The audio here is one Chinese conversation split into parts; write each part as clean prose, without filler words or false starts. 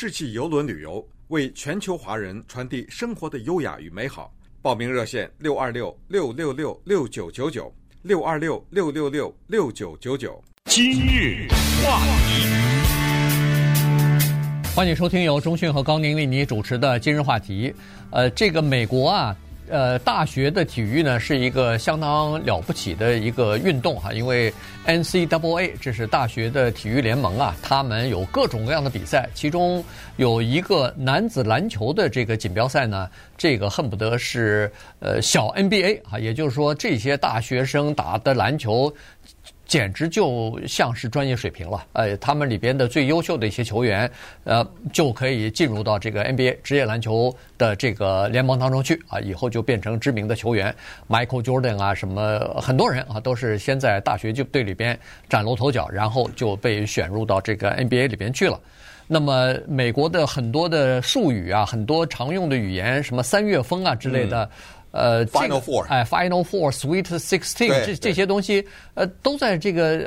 世纪邮轮旅游，为全球华人传递生活的优雅与美好。报名热线626-666-6999，626-666-6999。 今日话题， 欢迎收听由钟迅和高宁为你主持的今日话题。这个美国啊，大学的体育呢是一个相当了不起的一个运动哈，因为 NCAA 这是大学的体育联盟啊，他们有各种各样的比赛，其中有一个男子篮球的这个锦标赛呢，这个恨不得是小 NBA 啊，也就是说这些大学生打的篮球简直就像是专业水平了，他们里边的最优秀的一些球员，就可以进入到这个 NBA 职业篮球的这个联盟当中去啊，以后就变成知名的球员 ，Michael Jordan 啊，什么很多人啊，都是先在大学队里边崭露头角，然后就被选入到这个 NBA 里边去了。那么美国的很多的术语啊，很多常用的语言，什么三月风啊之类的。 Final Four，Final Four、Sweet 16，这些东西，都在这个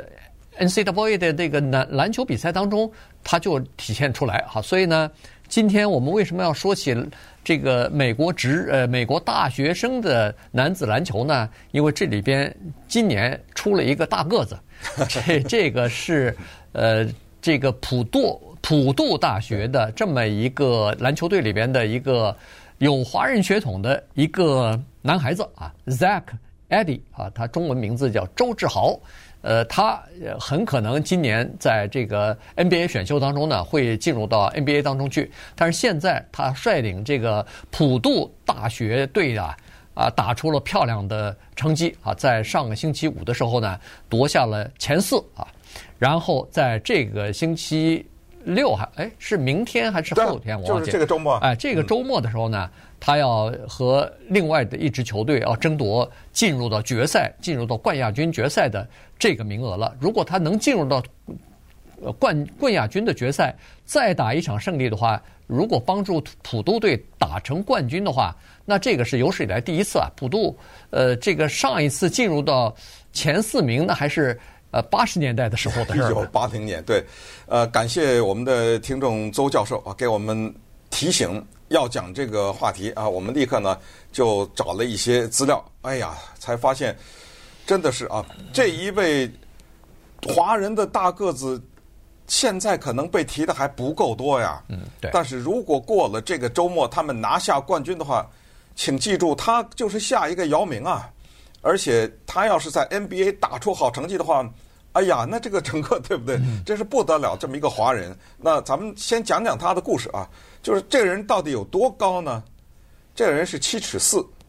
NCAA 的这个篮球比赛当中，它就体现出来哈。所以呢，今天我们为什么要说起这个美国大学生的男子篮球呢？因为这里边今年出了一个大个子，这个是这个普渡大学的这么一个篮球队里边的一个有华人血统的一个男孩子啊 ，Zach Edey 啊，他中文名字叫周志豪，他很可能今年在这个 NBA 选秀当中呢会进入到 NBA 当中去，但是现在他率领这个普渡大学队啊打出了漂亮的成绩啊，在上个星期五的时候呢夺下了前4啊，然后在这个星期6是明天还是后天？我忘记了， 就是这个周末。 这个周末的时候呢，他要和另外的一支球队要争夺进入到决赛、进入到冠亚军决赛的这个名额了。如果他能进入到冠亚军的决赛，再打一场胜利的话，如果帮助普渡队打成冠军的话，那这个是有史以来第一次啊。普渡这个上一次进入到前4名，那还是80年代的时候的事儿。 1980年，对，感谢我们的听众邹教授啊，给我们提醒要讲这个话题啊，我们立刻呢就找了一些资料，哎呀，才发现真的是啊，这一位华人的大个子现在可能被提的还不够多呀， 对。 但是如果过了这个周末他们拿下冠军的话，请记住，他就是下一个姚明啊，而且他要是在 NBA 打出好成绩的话，哎呀，那这个整个对不对？真是不得了，这么一个华人。那咱们先讲讲他的故事啊，就是这个人到底有多高呢？这个人是7尺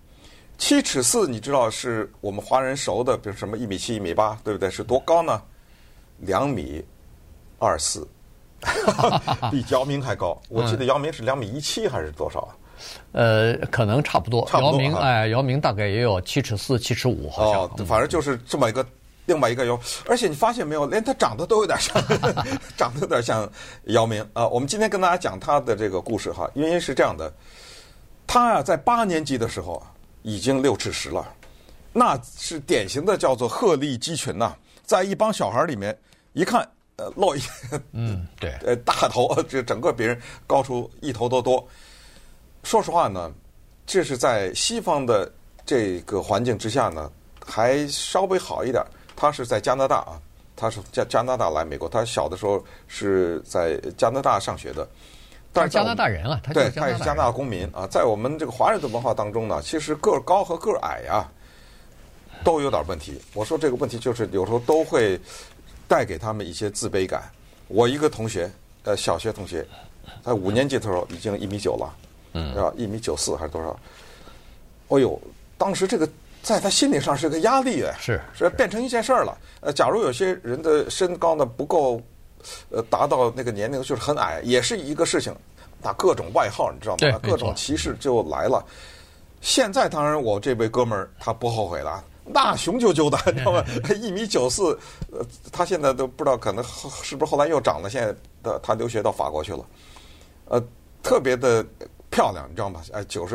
4，7尺4，你知道是我们华人熟的，比如什么1米7、1米8，对不对？是多高呢？2米24，比姚明还高。我记得姚明是2米17还是多少啊？ 可能差不多。姚明大概也有7尺4、7尺5，好像。 反正就是这么一个。另外一个而且你发现没有，连他长得都有点像，长得有点像姚明啊。我们今天跟大家讲他的这个故事哈，原因是这样的，他呀在8年级的时候已经6尺10了，那是典型的叫做鹤立鸡群呐，在一帮小孩里面一看，露一对， 大头，这整个别人高出1头多。说实话呢，这是在西方的这个环境之下呢，还稍微好一点。他是在加拿大啊，他是加拿大来美国，他小的时候是在加拿大上学的。 但是加拿大人啊，他也是加拿大公民啊。在我们这个华人的文化当中呢，其实个儿高和个儿矮呀都有点问题。我说这个问题就是有时候都会带给他们一些自卑感。我一个同学，小学同学，在5年级的时候已经1.9米了，1.94米还是多少？哎呦，当时这个。在他心理上是个压力是变成一件事儿了。假如有些人的身高呢不够，达到那个年龄就是很矮，也是一个事情。那各种外号你知道吗？各种歧视就来了。现在当然我这位哥们儿他不后悔了，那雄赳赳的，你知道吗？1.94米，他现在都不知道可能是不是后来又长了。现在他留学到法国去了，特别的。漂亮，你知道吗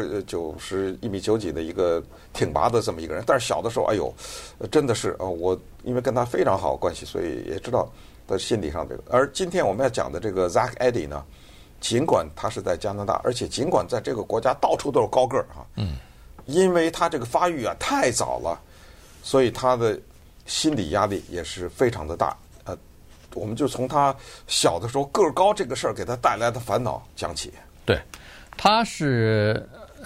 ？91米9几的一个挺拔的这么一个人，但是小的时候，哎呦，真的是我因为跟他非常好关系，所以也知道他心理上这个。而今天我们要讲的这个 Zach Edey 呢， 尽管他是在加拿大，而且尽管在这个国家到处都是高个儿啊，因为他这个发育啊太早了，所以他的心理压力也是非常的大。我们就从他小的时候个儿高这个事儿给他带来的烦恼讲起。 对，他是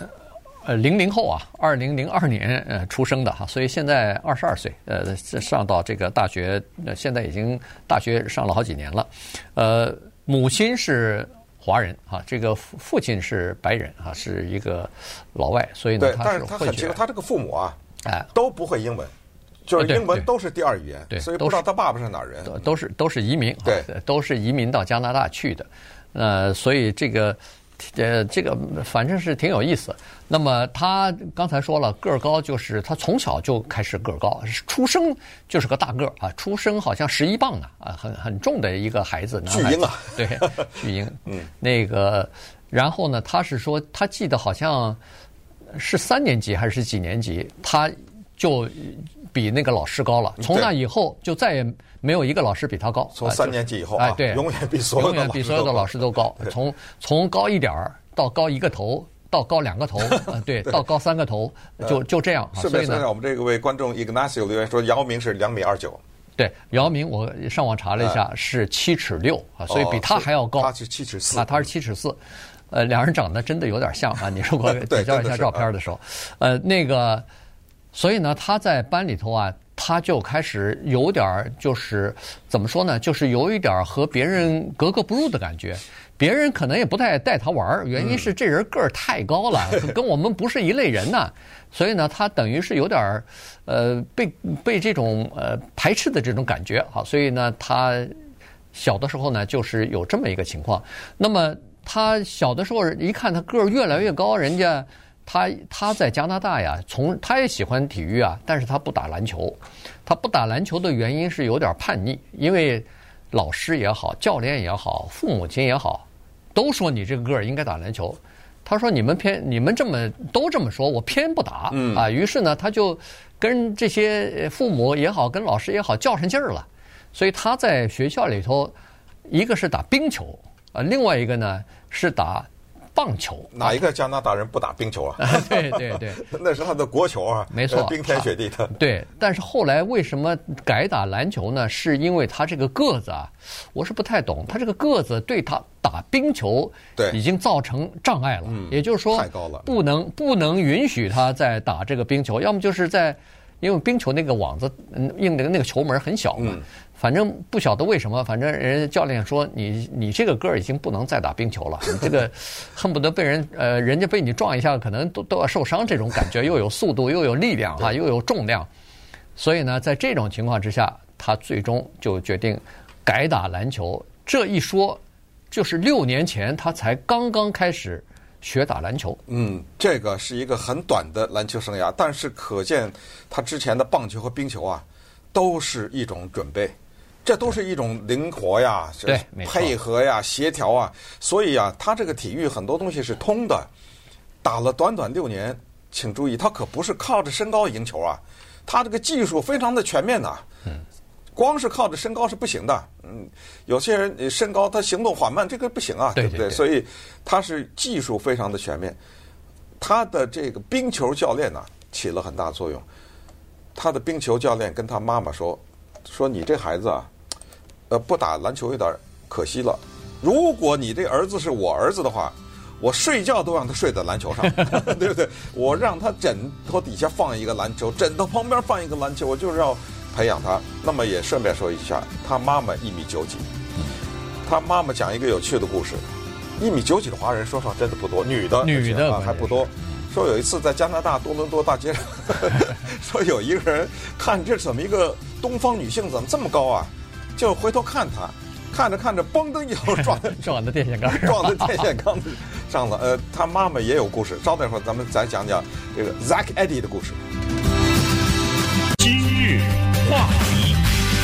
00后啊，2002年出生的哈，所以现在22岁，上到这个大学，现在已经大学上了好几年了。母亲是华人啊，这个父亲是白人啊，是一个老外，所以呢， 对，但是他很奇怪，他这个父母啊，都不会英文。就是英文都是第二语言， 对， 所以不知道他爸爸是哪儿人， 都是移民， 对， 都是移民到加拿大去的，所以这个反正是挺有意思。那么他刚才说了，个儿高就是他从小就开始个儿高，出生就是个大个儿啊，出生好像11磅啊，很重的一个孩子， 巨婴啊， 对，巨婴，那个，然后呢，他是说他记得好像是3年级还是几年级，他就比那个老师高了，从那以后就再也没有一个老师比他高。 从3年级以后啊， 对， 永远比所有的老师都高。从高一点儿到高1个头，到高2个头，对，到高3个头，就这样。 是没错。我们这位观众 Ignacio 留言说，姚明是2.29米。 对，姚明我上网查了一下，是7尺6啊，所以比他还要高。 他是7尺4 啊，他是7尺4。两人长得真的有点像啊！你如果比较一下照片的时候，那个。所以呢，他在班里头啊，他就开始有点就是怎么说呢，就是有一点和别人格格不入的感觉。别人可能也不太带他玩，原因是这人个儿太高了，跟我们不是一类人呐。所以呢，他等于是有点被这种排斥的这种感觉啊。所以呢，他小的时候呢，就是有这么一个情况。那么他小的时候一看他个儿越来越高，人家。他在加拿大呀，他也喜欢体育啊，但是他不打篮球。他不打篮球的原因是有点叛逆，因为老师也好，教练也好，父母亲也好，都说你这个个儿应该打篮球。他说你们都这么说，我偏不打啊。于是呢，他就跟这些父母也好，跟老师也好较上劲儿了。所以他在学校里头，一个是打冰球另外一个呢是打棒球。 哪一个加拿大人不打冰球啊？ 对， 那是他的国球啊， 没错， 冰天雪地的。 对，但是后来为什么改打篮球呢？是因为他这个个子啊，我是不太懂，他这个个子对他打冰球已经造成障碍了。也就是说， 太高了， 不能允许他再打这个冰球，要么就是因为冰球那个网子硬的那个球门很小嘛。反正不晓得为什么，反正人家教练说你这个个儿已经不能再打冰球了，你这个恨不得被人家被你撞一下，可能都要受伤，这种感觉又有速度又有力量哈，又有重量，所以呢，在这种情况之下，他最终就决定改打篮球。这一说，就是6年前他才刚刚开始学打篮球。 这个是一个很短的篮球生涯，但是可见他之前的棒球和冰球啊，都是一种准备。这都是一种灵活呀， 对， 配合呀，协调啊，所以啊，他这个体育很多东西是通的。打了短短6年，请注意，他可不是靠着身高赢球啊，他这个技术非常的全面呐。光是靠着身高是不行的。有些人身高他行动缓慢，这个不行啊，对不对？所以他是技术非常的全面。他的这个冰球教练呢，起了很大作用。他的冰球教练跟他妈妈说你这孩子啊。不打篮球有点可惜了。如果你这儿子是我儿子的话，我睡觉都让他睡在篮球上，对不对？我让他枕头底下放一个篮球，枕头旁边放一个篮球，我就是要培养他。那么也顺便说一下，他妈妈1.9米。他妈妈讲一个有趣的故事，1.9米的华人说实话真的不多，女的还不多。说有一次在加拿大多伦多大街上，说有一个人看这怎么一个东方女性怎么这么高啊？就回头看他，看着看着，嘣的一头撞在电线杆， 撞在电线杆上了。他妈妈也有故事，稍等一会儿咱们再讲讲这个 Zach Edey 的故事。 今日话题，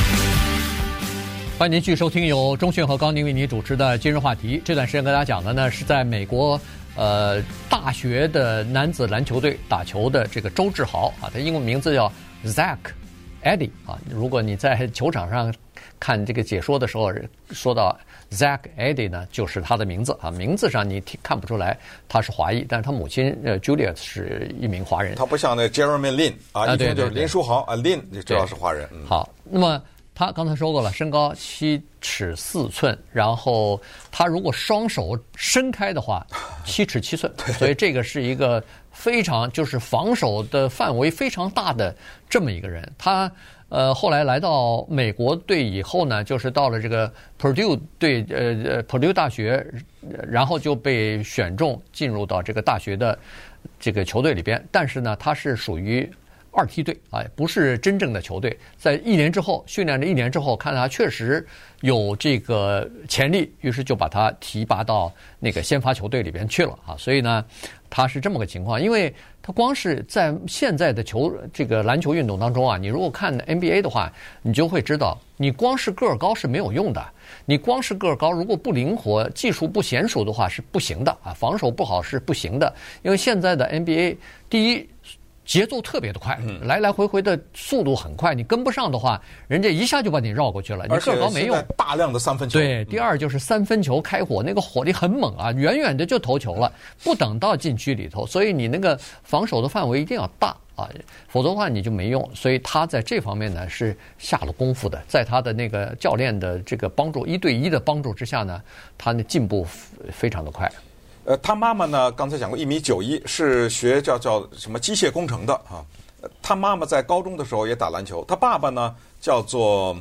欢迎您继续收听由钟迅和高宁为您主持的今日话题。这段时间跟大家讲的呢，是在美国大学的男子篮球队打球的这个周志豪啊，他英文名字叫 Zach Edey 啊。如果你在球场上看这个解说的时候说到 Zach Edey 呢，就是他的名字啊，名字上你看不出来他是华裔，但是他母亲Julia 是一名华人。 他不像那 Jeremy Lin 啊，一听就是林书豪啊，Lin 你知道是华人。 好，那么他刚才说过了，身高7尺4寸，然后他如果双手伸开的话，7尺7寸，所以这个是一个非常就是防守的范围非常大的这么一个人。他后来来到美国队以后呢，就是到了这个 Purdue 队Purdue 大学，然后就被选中进入到这个大学的这个球队里边。但是呢，他是属于2梯队啊，不是真正的球队。在1年之后训练了1年之后，看他确实有这个潜力，于是就把他提拔到那个先发球队里边去了啊。所以呢，他是这么个情况，因为他光是在现在的这个篮球运动当中啊，你如果看 NBA 的话，你就会知道，你光是个儿高是没有用的。你光是个儿高，如果不灵活、技术不娴熟的话是不行的啊，防守不好是不行的。因为现在的 NBA 第一，节奏特别的快，来来回回的速度很快，你跟不上的话，人家一下就把你绕过去了。你个高没用， 大量的3分球。 对，第二就是3分球开火，那个火力很猛啊，远远的就投球了，不等到禁区里头，所以你那个防守的范围一定要大啊，否则的话你就没用。所以他在这方面呢是下了功夫的，在他的那个教练的这个帮助，1对1的帮助之下呢，他的进步非常的快。 他妈妈呢，刚才讲过1.91米，是学叫什么机械工程的啊。他妈妈在高中的时候也打篮球。他爸爸呢叫做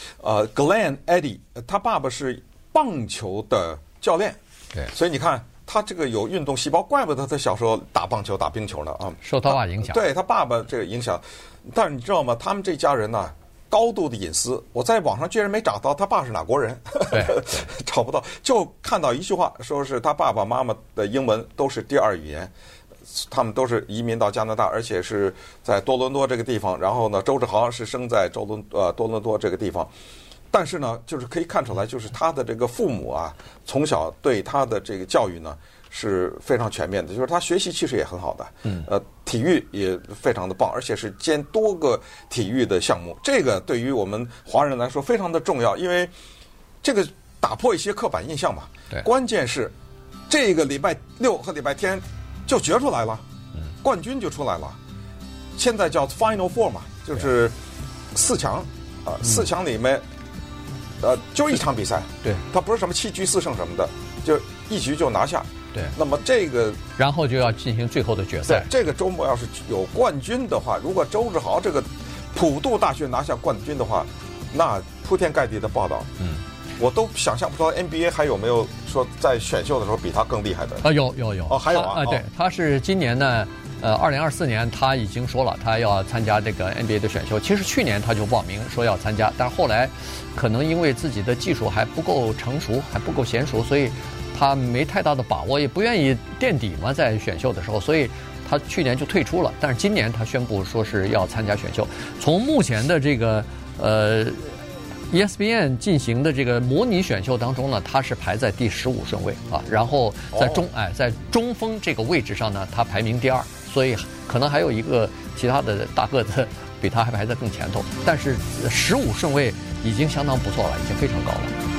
Glenn Edey，他爸爸是棒球的教练。 对， 所以你看他这个有运动细胞，怪不得他小时候打棒球、打冰球呢啊。 受他爸影响。 对他爸爸这个影响，但是你知道吗？他们这家人呢，高度的隐私，我在网上居然没找到他爸是哪国人，找不到，就看到一句话，说是他爸爸妈妈的英文都是第2语言，他们都是移民到加拿大，而且是在多伦多这个地方。然后呢，周志豪是生在多伦多这个地方，但是呢，就是可以看出来，就是他的这个父母啊，从小对他的这个教育呢是非常全面的，就是他学习其实也很好的，体育也非常的棒，而且是兼多个体育的项目。这个对于我们华人来说非常的重要，因为这个打破一些刻板印象嘛。 对， 关键是这个礼拜6和礼拜天就决出来了，冠军就出来了。现在叫 Final Four 嘛，就是4强啊，4强里面就一场比赛， 对， 它不是什么7局4胜什么的，就1局就拿下。 对， 那么这个然后就要进行最后的决赛。 这个周末要是有冠军的话，如果周志豪这个普渡大学拿下冠军的话，那铺天盖地的报道，我都想象不到 NBA 还有没有说在选秀的时候比他更厉害的啊？有哦，还有啊， 对，他是今年呢，2024年他已经说了，他要参加这个 NBA 的选秀。其实去年他就报名说要参加，但是后来可能因为自己的技术还不够成熟，还不够娴熟，所以他没太大的把握，也不愿意垫底嘛，在选秀的时候，所以他去年就退出了。但是今年他宣布说是要参加选秀。从目前的这个ESPN 进行的这个模拟选秀当中呢，他是排在第15顺位啊，然后在在中锋这个位置上呢，他排名第2，所以可能还有一个其他的大个子比他还排在更前头，但是15顺位已经相当不错了，已经非常高了。